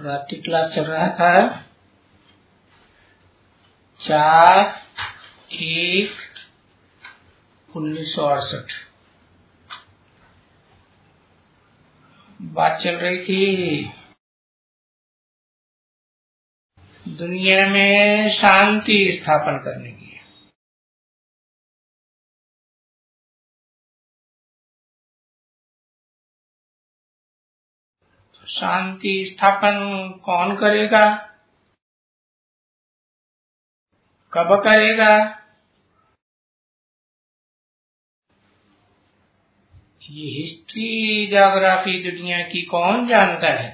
रात्रि क्लास चल रहा था 4/1/1968। बात चल रही थी दुनिया में शांति स्थापन करने की। शांति स्थापन कौन करेगा, कब करेगा, ये हिस्ट्री ज्योग्राफी दुनिया की कौन जानता है।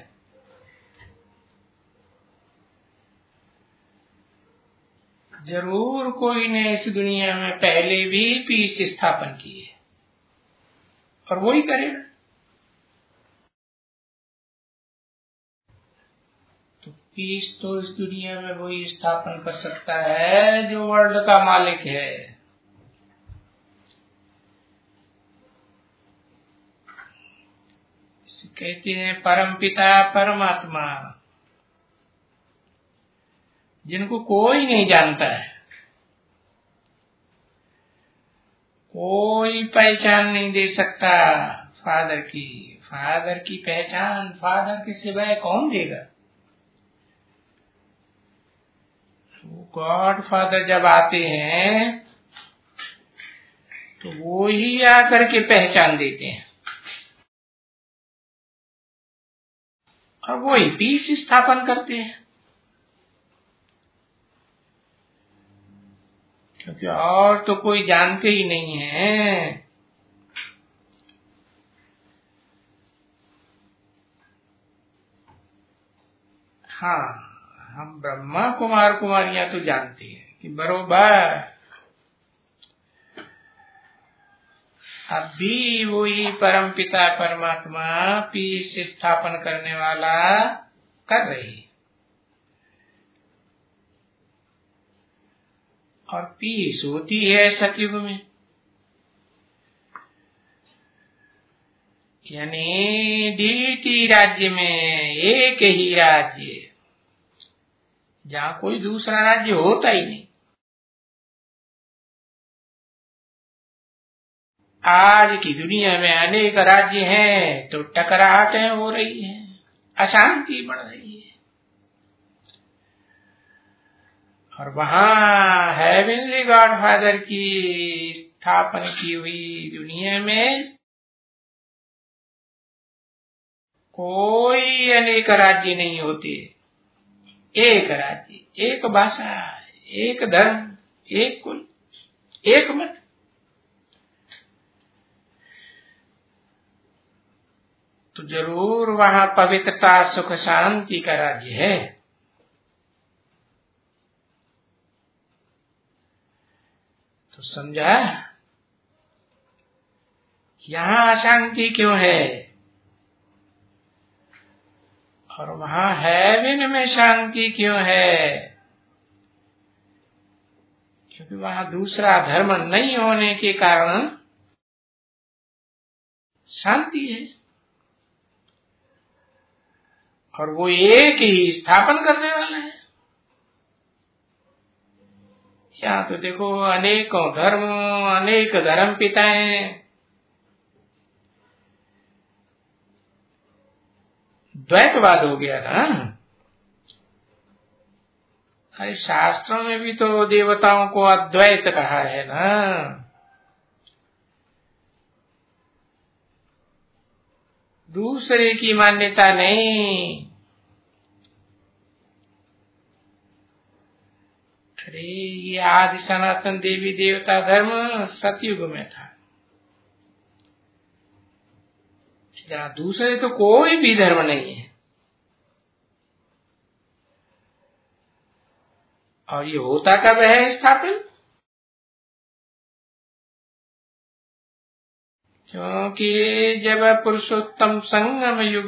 जरूर कोई ने इस दुनिया में पहले भी पीस स्थापन की है और वही करेगा। तो पीस तो इस दुनिया में वही स्थापन कर सकता है जो वर्ल्ड का मालिक है। इसे कहते हैं परमपिता परमात्मा, जिनको कोई नहीं जानता है, कोई पहचान नहीं दे सकता फादर की। फादर की पहचान फादर के सिवाय कौन देगा। गॉड फादर जब आते हैं तो वो ही आकर के पहचान देते हैं और वो ही पीस स्थापन करते हैं, क्योंकि और तो कोई जानते ही नहीं है। हाँ, हम ब्रह्मा कुमार कुमारियां तो जानते हैं कि बरोबर अब भी वही परमपिता परमात्मा पीस स्थापन करने वाला कर रही है। और पीस होती है सतयुग में, यानी डीटी राज्य में एक ही राज्य, जहां कोई दूसरा राज्य होता ही नहीं। आज की दुनिया में अनेक राज्य हैं तो टकराहटें हो रही हैं, अशांति बढ़ रही है। और वहां हेवनली गॉडफादर की स्थापना की हुई दुनिया में कोई अनेक राज्य नहीं होते। एक राज्य, एक भाषा, एक धर्म, एक कुल, एक मत। तो जरूर वहां पवित्रता सुख शांति का राज्य है। तो समझा यहां अशांति क्यों है और वहां हेवन में शांति क्यों है। क्योंकि वहां दूसरा धर्म नहीं होने के कारण शांति है और वो एक ही स्थापन करने वाला है। यहाँ तो देखो अनेकों धर्म, अनेक धर्म पिता हैं, द्वैतवाद हो गया ना। अरे शास्त्रों में भी तो देवताओं को अद्वैत कहा है ना। दूसरे की मान्यता नहीं। अरे ये आदि सनातन देवी देवता धर्म सतयुग में था, जहां दूसरे तो कोई भी धर्म नहीं है। और ये होता कब है स्थापन। क्योंकि जब पुरुषोत्तम संगम युग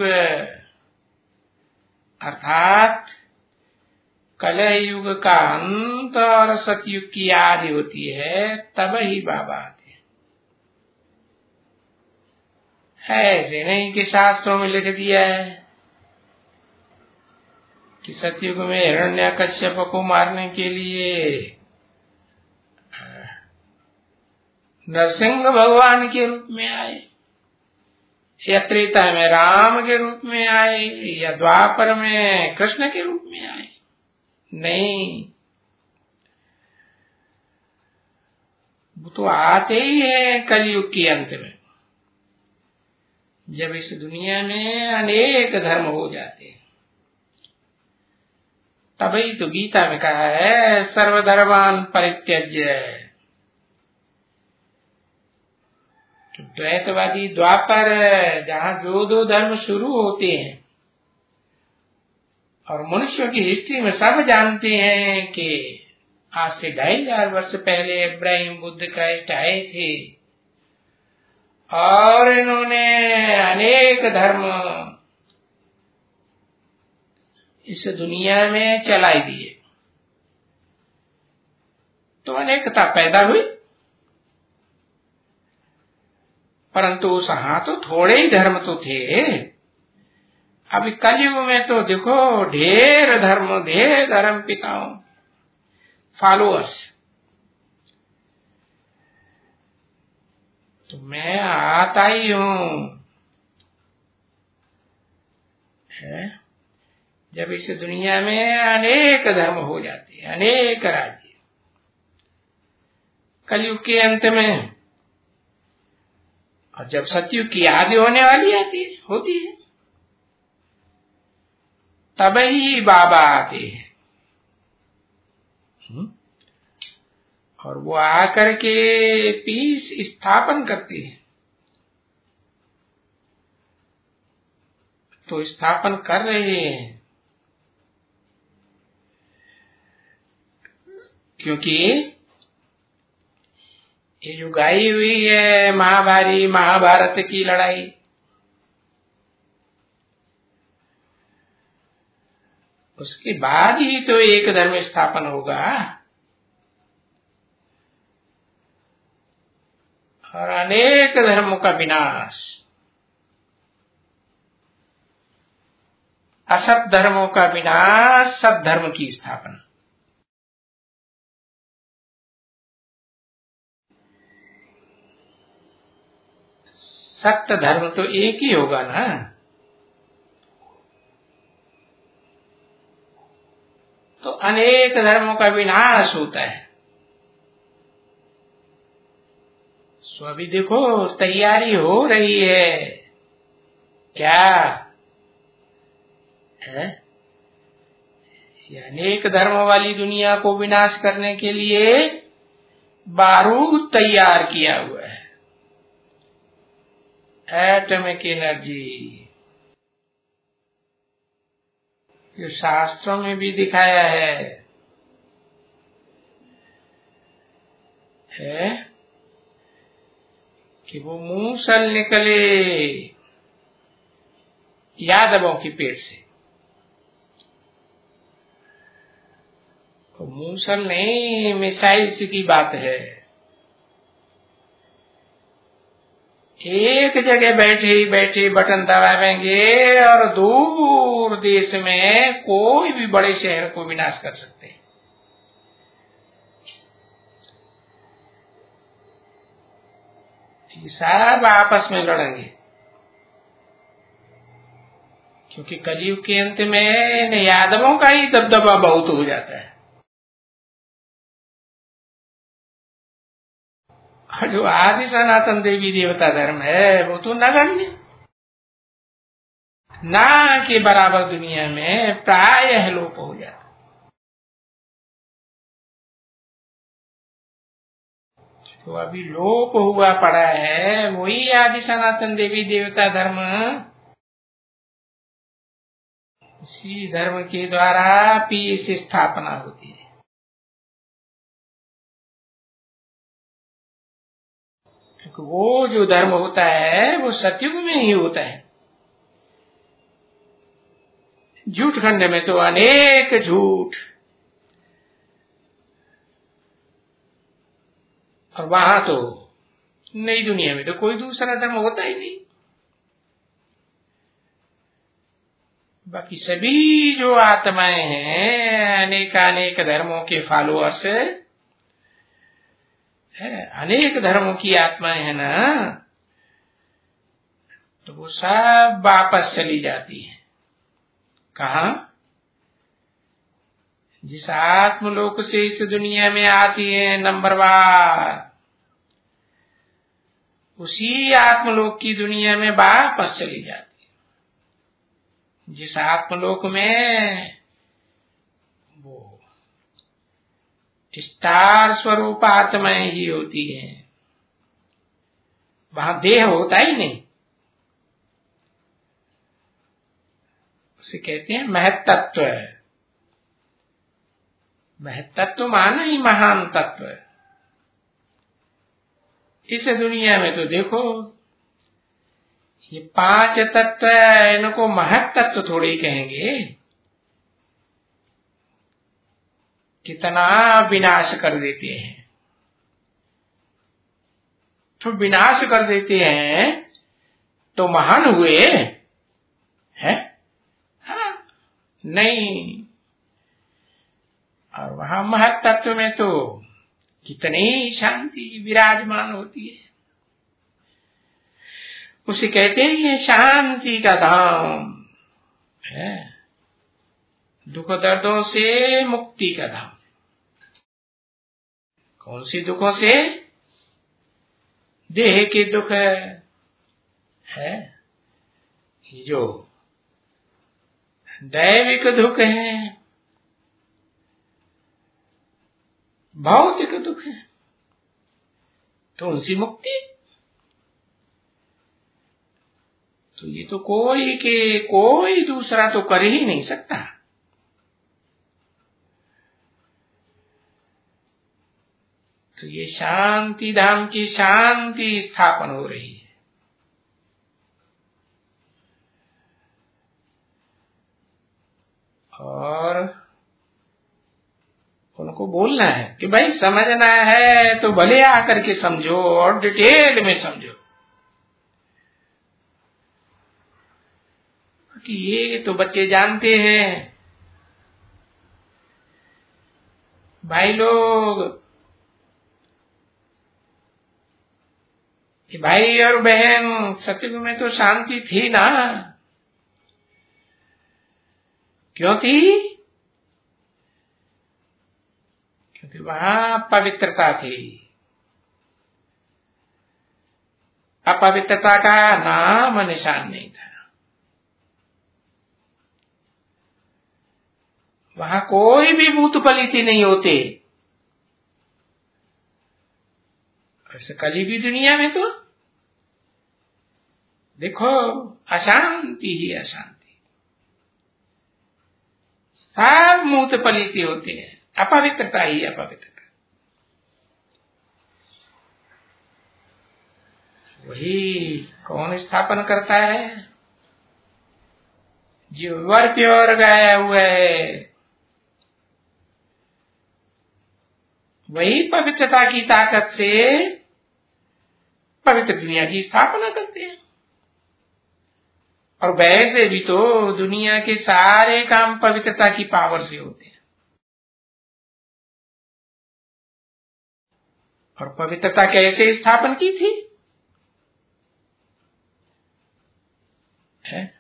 अर्थात कलह युग का अंत और सतयुग की आदि होती है, तब ही बाबा आते हैं। ऐसे नहीं कि शास्त्रों में लिख दिया है। कि सतयुग में हिरण्यकश्यप को मारने के लिए नरसिंह भगवान के रूप में आए, या त्रेता में राम के रूप में आए, या द्वापर में कृष्ण के रूप में आए? नहीं, वो तो आते ही है कलयुग के अंत में, जब इस दुनिया में अनेक धर्म हो जाते हैं। तभी तो गीता में कहा है सर्वधर्मान परित्यज्य। तो द्वैतवादी द्वापर, जहां जो दो धर्म शुरू होते हैं और मनुष्यों की हिस्ट्री में सब जानते हैं कि आज से 2500 वर्ष पहले इब्राहिम बुद्ध क्राइस्ट आए थे और इन्होंने अनेक धर्म इस दुनिया में चलाई दिए, तो अनेकता पैदा हुई। परंतु उस तो थोड़े ही धर्म तो थे। अभी कलयुग में तो देखो ढेर धर्म पिताओं, फॉलोअर्स। तो मैं आता ही हूं जब इस दुनिया में अनेक धर्म हो जाते हैं, अनेक राज्य। कलयुग के अंत में, और जब सतयुग की आदि होने वाली होती है, तब ही बाबा आते हैं और वो आकर के पीस स्थापन करते हैं। तो स्थापन कर रहे हैं क्योंकि ये जो गाई हुई है महाभारत की लड़ाई, उसके बाद ही तो एक धर्म स्थापन होगा और अनेक धर्मों का विनाश, असत धर्मों का विनाश, सत धर्म की स्थापना। सत्य धर्म तो एक ही होगा ना। तो अनेक धर्मों का विनाश होता है। सो अभी देखो तैयारी हो रही है, क्या है? ये अनेक धर्म वाली दुनिया को विनाश करने के लिए बारूद तैयार किया हुआ है, एटॉमिक एनर्जी। जो शास्त्रों में भी दिखाया है कि वो मूसल निकले यादवों की पेट से। तो मूसल नहीं, मिसाइल्स की बात है। एक जगह बैठे बटन दबाएंगे और दूर देश में कोई भी बड़े शहर को विनाश कर सकते हैं। ये सब आपस में लड़ेंगे क्योंकि कलयुग के अंत में यादवों का ही दबदबा बहुत हो जाता है। जो आदि सनातन देवी देवता धर्म है वो तो नगण्य, ना के बराबर दुनिया में प्रायः लोप हो जाता। तो अभी लोप हुआ पड़ा है वही आदि सनातन देवी देवता धर्म। इसी धर्म के द्वारा पीस स्थापना होती है। वो जो धर्म होता है वो सतयुग में ही होता है। झूठ खंड में तो अनेक झूठ, और वहां तो नई दुनिया में तो कोई दूसरा धर्म होता ही नहीं। बाकी सभी जो आत्माएं हैं अनेक धर्मों के फॉलोअर्स है, अनेक धर्मों की आत्माएं हैं ना, तो वो सब वापस चली जाती हैं। कहाँ? जिस आत्मलोक से इस दुनिया में आती है नंबरवार, उसी आत्मलोक की दुनिया में वापस चली जाती है। जिस आत्मलोक में वो स्टार स्वरूप आत्माएं ही होती है, वहां देह होता ही नहीं। उसे कहते हैं महत्तत्व। महत्तत्व माना ही महान तत्व। इस दुनिया में तो देखो ये 5 तत्व इनको महत्तत्व थोड़े ही कहेंगे। कितना विनाश कर देते हैं। तो विनाश कर देते हैं तो महान हुए हैं? हाँ, नहीं। और वहां महत्तत्व में तो कितनी शांति विराजमान होती है। उसे कहते हैं ये शांति का धाम है, दुख दर्दों से मुक्ति का धाम। कौन सी दुखों से? देह के दुख है, जो दैविक दुख है, भौतिक दुख है, तो उनसी मुक्ति। तो ये तो कोई दूसरा तो कर ही नहीं सकता। तो ये शांति धाम की शांति स्थापन हो रही है। और उनको बोलना है कि भाई समझना है तो भले आकर के समझो और डिटेल में समझो। कि ये तो बच्चे जानते हैं भाई लोग कि भाई और बहन सतयुग में तो शांति थी ना। क्यों थी? क्योंकि वहां पवित्रता थी। अपवित्रता का नाम निशान नहीं था। वहां कोई भी भूत पलित नहीं होते। ऐसे कली की दुनिया में तो देखो अशांति ही अशांति। सब भूत पलित होते हैं, अपवित्रता ही अपवित्रता। वही कौन स्थापन करता है? जो वर प्योर गया हुआ है, वही पवित्रता की ताकत से पवित्र दुनिया की स्थापना करते हैं। और वैसे भी तो दुनिया के सारे काम पवित्रता की पावर से होते हैं। और पवित्रता कैसे स्थापन की थी? है?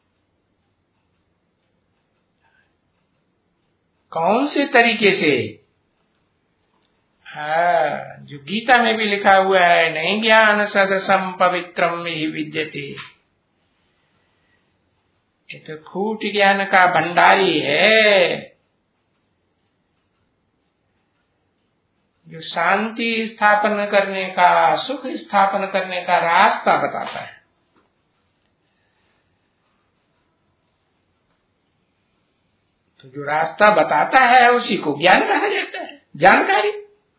कौन से तरीके से? जो गीता में भी लिखा हुआ है, नहीं ज्ञान सदसम पवित्रम ही विद्यते। ये तो खूट ज्ञान का भंडारी है, जो शांति स्थापन करने का, सुख स्थापन करने का रास्ता बताता है। तो जो रास्ता बताता है उसी को ज्ञान कहा जाता है, जानकारी।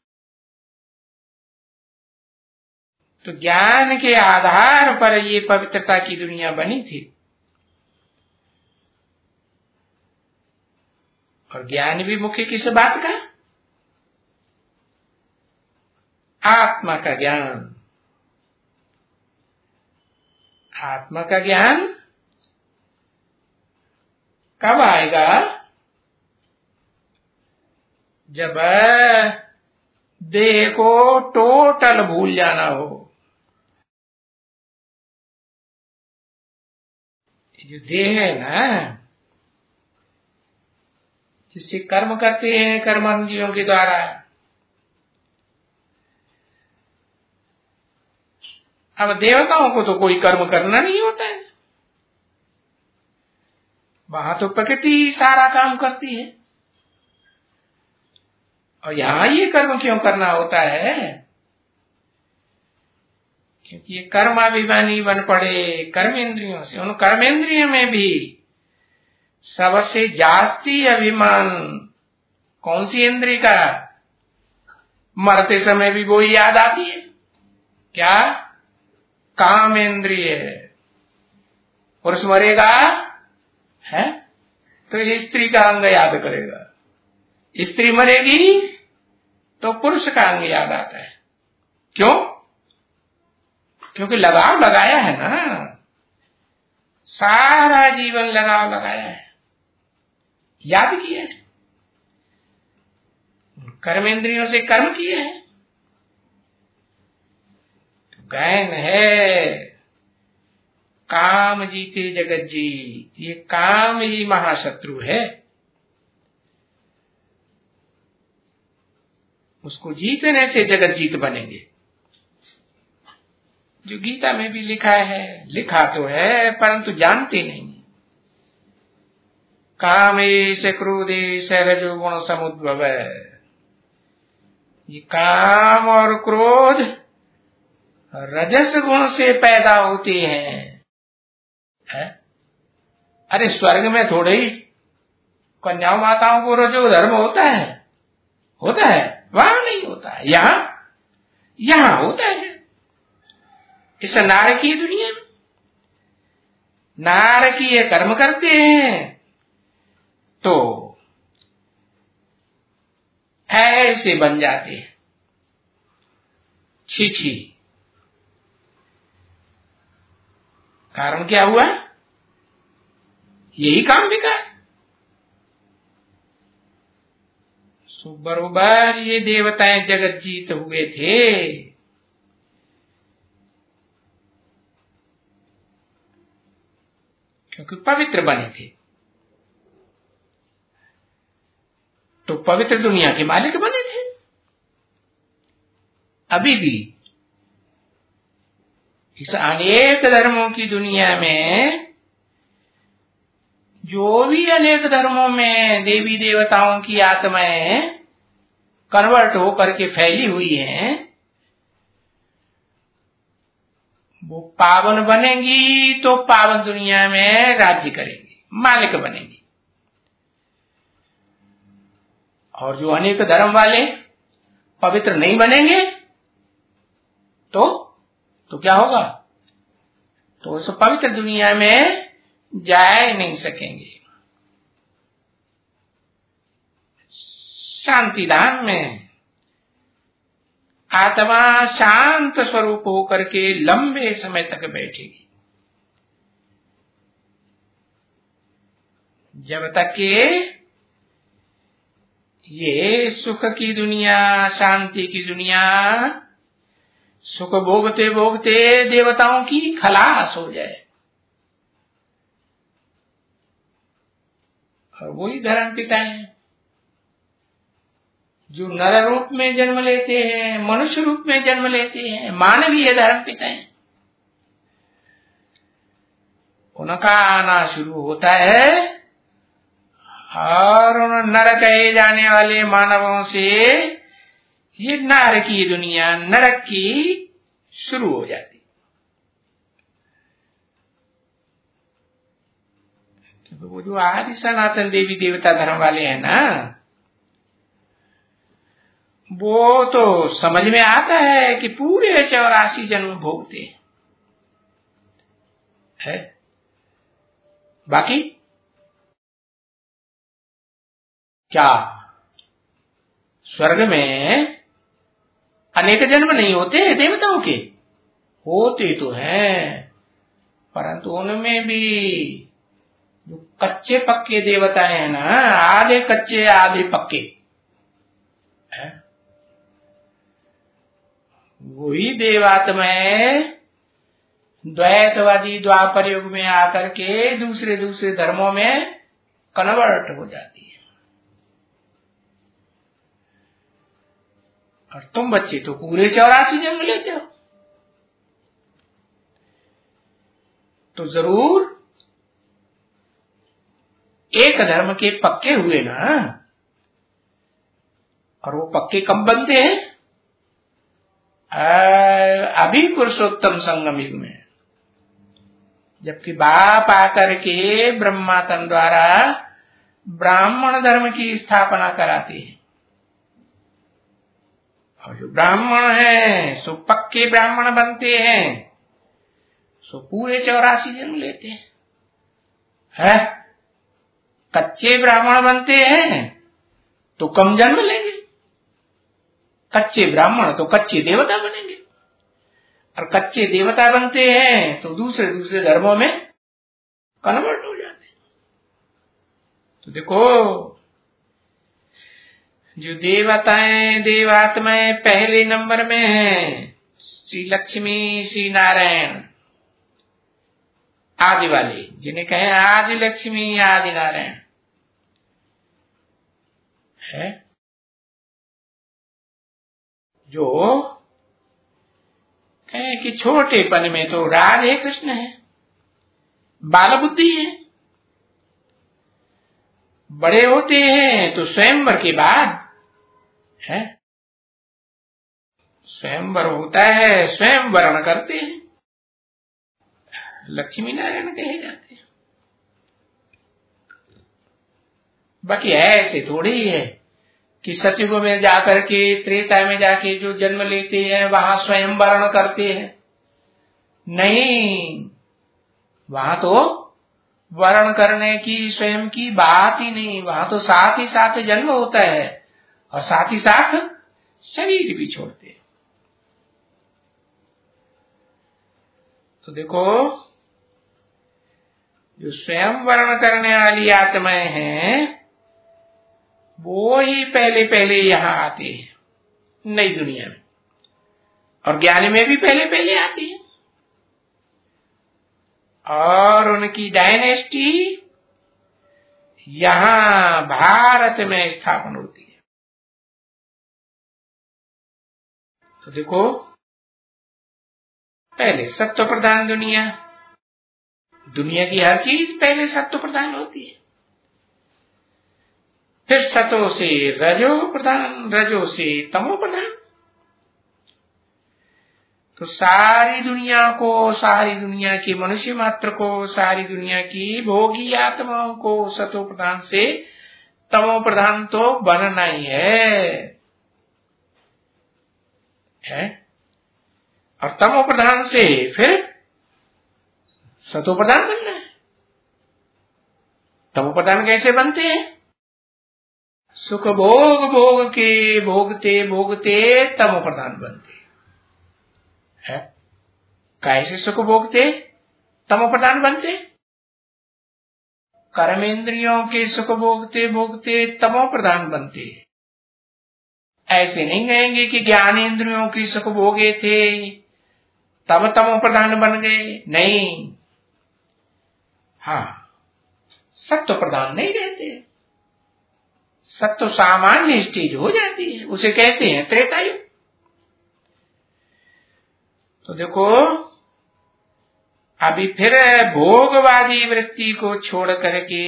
तो ज्ञान के आधार पर ये पवित्रता की दुनिया बनी थी। और ज्ञान भी मुख्य किस बात का? आत्मा का ज्ञान। आत्मा का ज्ञान कब आएगा? जब देह को टोटल भूल जाना हो। जो देह है ना, जिससे कर्म करते हैं कर्मेंद्रियों के द्वारा, अब देवताओं को तो कोई कर्म करना नहीं होता है, वहां तो प्रकृति सारा काम करती है। और यहां ये कर्म क्यों करना होता है? क्योंकि ये कर्माभिमानी बन पड़े कर्मेंद्रियों से। उन कर्मेंद्रियों में भी सबसे जास्ती अभिमान कौन सी इंद्रिय का? मरते समय भी वो याद आती है। क्या? कामेंद्रिय। पुरुष मरेगा है तो स्त्री का अंग याद करेगा, स्त्री मरेगी तो पुरुष का अंग याद आता है। क्यों? क्योंकि लगाव लगाया है ना, सारा जीवन लगाव लगाया है, याद किया है, कर्मेंद्रियों से कर्म किए हैं। तो गायन है काम जीते जगत जीत। ये काम ही महाशत्रु है, उसको जीतने से जगत जीत बनेंगे। जो गीता में भी लिखा है, लिखा तो है परंतु जानते नहीं। कामेश क्रोधेश रजोगुण समुद्भव। ये काम और क्रोध रजस गुण से पैदा होते हैं। है? अरे स्वर्ग में थोड़े ही कन्या माताओं को रजो धर्म होता है? होता है? वहां नहीं होता है, यहां होता है। इस नारकीय दुनिया में नारकीय कर्म करते हैं तो ऐसे बन जाते हैं। छी छी। कारण क्या हुआ? यही काम बिगाड़। सो बरोबर ये देवताएं जगत जीत हुए थे। क्योंकि पवित्र बने थे, तो पवित्र दुनिया के मालिक बने थे। अभी भी इस अनेक धर्मों की दुनिया में, जो भी अनेक धर्मों में देवी देवताओं की आत्माएं कन्वर्ट होकर के फैली हुई हैं, वो पावन बनेंगी तो पावन दुनिया में राज्य करेंगी, मालिक बनेंगी। और जो अनेक धर्म वाले पवित्र नहीं बनेंगे तो क्या होगा? तो उस पवित्र दुनिया में जा नहीं सकेंगे। शांति धाम में आत्मा शांत स्वरूप होकर के लंबे समय तक बैठेगी, जब तक कि ये सुख की दुनिया, शांति की दुनिया, सुख भोगते भोगते देवताओं की खलास हो जाए। और वही धर्म पिता है जो नर रूप में जन्म लेते हैं, मनुष्य रूप में जन्म लेते हैं, मानवीय धर्म पिता है। उनका आना शुरू होता है और उन नर कहे जाने वाले मानवों से ये नरक की दुनिया, नरक की शुरू हो जाती। क्योंकि वो जो आदि सनातन देवी देवता धर्म वाले हैं ना, वो तो समझ में आता है कि पूरे 84 जन्म भोगते है। बाकी क्या स्वर्ग में अनेक जन्म नहीं होते देवताओं के? होते तो हैं, परंतु उनमें भी जो कच्चे पक्के देवताएं हैं ना, आधे कच्चे आधे पक्के है? वही देवात्माएं द्वैतवादी द्वापर युग में आकर के दूसरे दूसरे धर्मों में कन्वर्ट हो जाती है। और तुम बच्चे तो पूरे 84 जन्म लेते हो, तो जरूर एक धर्म के पक्के हुए ना। और वो पक्के कब बनते हैं? अभी पुरुषोत्तम संगम युग में, जबकि बाप आकर के ब्रह्मा तन द्वारा ब्राह्मण धर्म की स्थापना कराते हैं। और जो ब्राह्मण हैं सो पक्के ब्राह्मण बनते हैं, सो पूरे 84 जन्म लेते हैं। कच्चे ब्राह्मण बनते हैं तो कम जन्म लेंगे, कच्चे ब्राह्मण तो कच्चे देवता बनेंगे, और कच्चे देवता बनते हैं तो दूसरे दूसरे धर्मों में कन्वर्ट हो जाते हैं। तो देखो, जो देवताएं देवात्माएं पहले नंबर में हैं, श्री लक्ष्मी श्री नारायण आदि वाले, जिन्हें कहें आदि लक्ष्मी आदि नारायण है, जो कहें कि छोटेपन में तो राधे कृष्ण है, बाल बुद्धि है, बड़े होते हैं तो स्वयंवर के बाद है, स्वयंवर होता है, स्वयं वर्ण करते हैं, लक्ष्मी नारायण कहे जाते हैं। बाकी ऐसे थोड़ी ही है कि सतयुग में जाकर के त्रेता में जाके जो जन्म लेते हैं वहां स्वयं वर्ण करते हैं। नहीं, वहां तो वर्ण करने की स्वयं की बात ही नहीं, वहां तो साथ ही साथ जन्म होता है और साथ ही साथ शरीर भी छोड़ते हैं। तो देखो, जो स्वयं वर्ण करने वाली आत्माएं हैं वो ही पहले पहले यहां आते हैं नई दुनिया में, और ज्ञान में भी पहले पहले आती है, और उनकी डायनेस्टी यहां भारत में स्थापन होती है। तो देखो, पहले सत्व प्रधान दुनिया, दुनिया की हर चीज पहले सत्व प्रधान होती है, फिर सतो से रजो प्रधान, रजो से तमो प्रधान। तो सारी दुनिया को, सारी दुनिया की मनुष्य मात्र को, सारी दुनिया की भोगी आत्माओं को सतो प्रधान से तमो प्रधान तो बनना ही है? और तमो प्रधान से फिर सतो प्रधान बनना है। तमो प्रधान कैसे बनते हैं? सुख भोग भोग के भोगते भोगते तमो प्रधान बनते हैं। कैसे सुख भोगते तमो प्रधान बनते? कर्मेंद्रियों के सुख भोगते भोगते तमो प्रधान बनते। ऐसे नहीं कहेंगे कि ज्ञानेंद्रियों की सुख भोगे थे तब तमो प्रधान बन गए, नहीं। हाँ, सत्व प्रधान नहीं रहते, सत्व सामान्य स्टेज हो जाती है, उसे कहते हैं त्रेतायुग। तो देखो, अभी फिर भोगवादी वृत्ति को छोड़ करके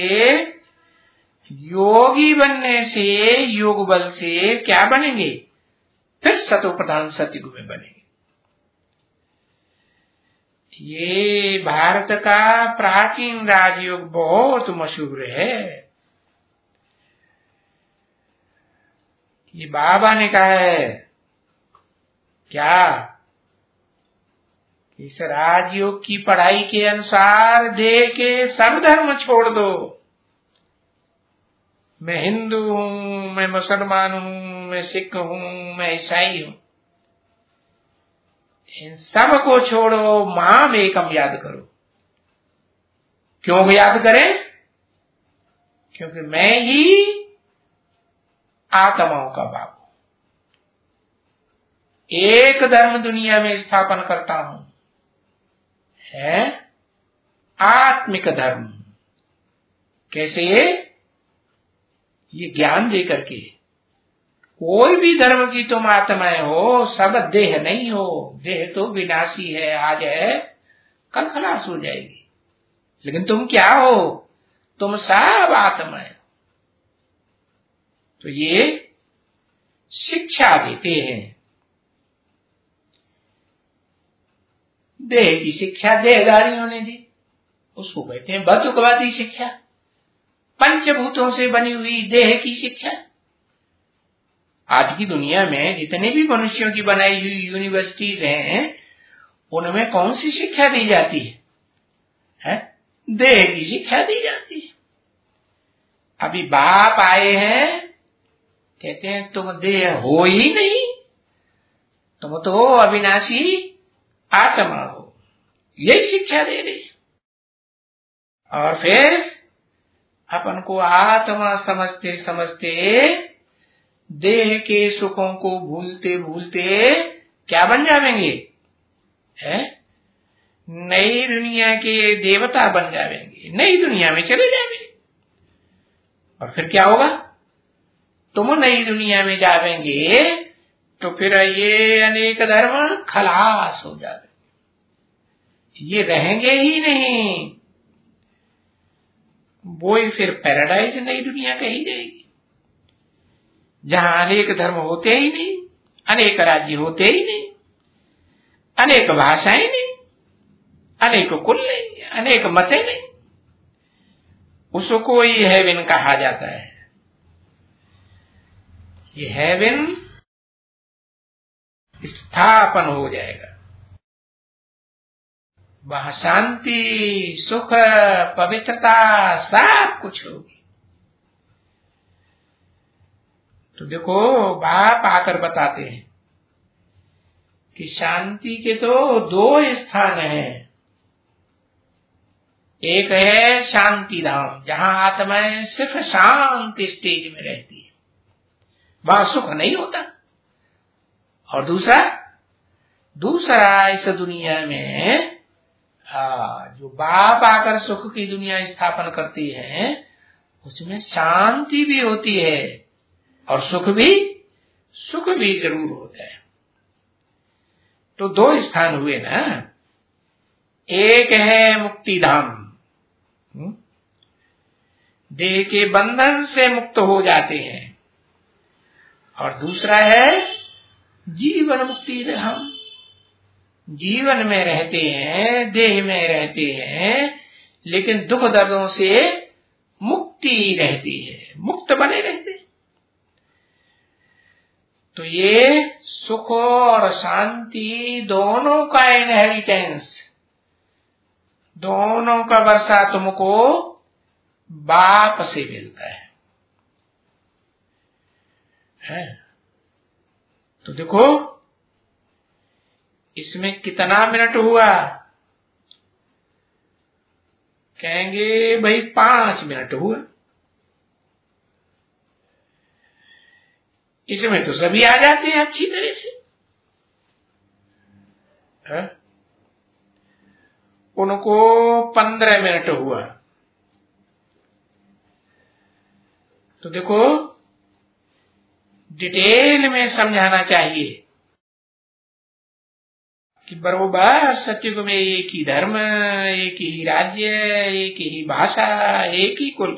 योगी बनने से, योग बल से क्या बनेंगे? फिर सतो प्रधान सतयुग में बनेंगे। ये भारत का प्राचीन राजयोग बहुत मशहूर है। ये बाबा ने कहा है क्या, इस राजयोग की पढ़ाई के अनुसार दे के सब धर्म छोड़ दो। मैं हिंदू हूं, मैं मुसलमान हूं, मैं सिख हूं, मैं ईसाई हूं, इन सब को छोड़ो, माम एकम याद करो। क्यों याद करें? क्योंकि मैं ही आत्माओं का बाप हूं। एक धर्म दुनिया में स्थापन करता हूं, है आत्मिक धर्म। कैसे? ये ज्ञान दे करके, कोई भी धर्म की तुम आत्माएं हो, सब देह नहीं हो। देह तो विनाशी है, आज है कल खलास हो जाएगी। लेकिन तुम क्या हो? तुम सब आत्माएं। तो ये शिक्षा देते हैं। देह की शिक्षा देहधारियों ने दी, उसको कहते हैं बौद्धिकवादी शिक्षा। पंचभूतों से बनी हुई देह की शिक्षा। आज की दुनिया में जितने भी मनुष्यों की बनाई हुई यूनिवर्सिटीज हैं, उनमें कौन सी शिक्षा दी जाती है? देह की शिक्षा दी जाती है। अभी बाप आए हैं, कहते हैं तुम देह हो ही नहीं, तुम तो अविनाशी आत्मा हो। यही शिक्षा दे रही। और फिर अपन को आत्मा समझते समझते, देह के सुखों को भूलते भूलते क्या बन जाएंगे? है नई दुनिया के देवता बन जाएंगे, नई दुनिया में चले जाएंगे। और फिर क्या होगा? तुम नई दुनिया में जाएंगे तो फिर ये अनेक धर्म खलास हो जाएंगे, ये रहेंगे ही नहीं। वो ही फिर पैराडाइज नई दुनिया कही जाएगी, जहां अनेक धर्म होते ही नहीं, अनेक राज्य होते ही नहीं, अनेक भाषाएं नहीं, अनेक कुल नहीं, अनेक मतें नहीं। उसको ही हेवन कहा जाता है। ये हेवन स्थापन हो जाएगा, वहां शांति, सुख, पवित्रता सब कुछ होगी। तो देखो, बाप आकर बताते हैं कि शांति के तो दो स्थान हैं। एक है शांति धाम, जहां आत्माएं सिर्फ शांत स्टेज में रहती है, वहां सुख नहीं होता। और दूसरा इस दुनिया में जो बाप आकर सुख की दुनिया स्थापन करती है, उसमें शांति भी होती है और सुख भी जरूर होता है। तो दो स्थान हुए ना। एक है मुक्ति धाम, देह के बंधन से मुक्त हो जाते हैं, और दूसरा है जीवन मुक्ति धाम। जीवन में रहते हैं, देह में रहते हैं, लेकिन दुख दर्दों से मुक्ति रहती है, मुक्त बने रहते हैं। तो ये सुख और शांति दोनों का इनहेरिटेंस, दोनों का वर्षा तुमको बाप से मिलता है। तो देखो, इसमें कितना मिनट हुआ? कहेंगे भाई 5 मिनट हुआ। इसमें तो सभी आ जाते हैं अच्छी तरह से। उनको 15 मिनट हुआ। तो देखो, डिटेल में समझाना चाहिए कि बरोबर सत्युग में एक ही धर्म, एक ही राज्य, एक ही भाषा, एक ही कुल।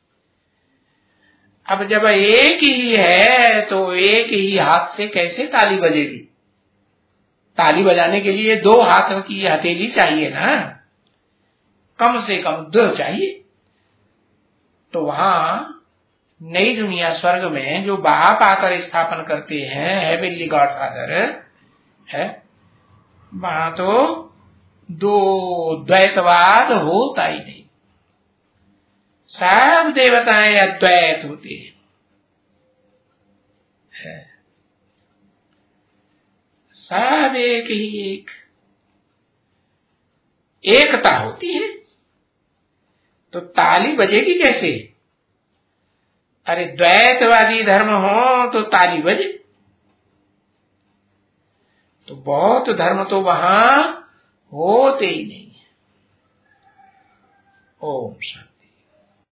अब जब एक ही है तो एक ही हाथ से कैसे ताली बजेगी? ताली बजाने के लिए 2 हाथों की हथेली चाहिए ना, कम से कम 2 चाहिए। तो वहां नई दुनिया स्वर्ग में जो बाप आकर स्थापन करते हैं, हेवनली गॉड फादर है, वहां तो 2 द्वैतवाद होता ही नहीं। सब देवताएं अद्वैत होती है। सब एक ही एकता होती है। तो ताली बजेगी कैसे? अरे द्वैतवादी धर्म हो तो ताली बजे, तो बहुत धर्म तो वहां होते ही नहीं है। ओम शांति।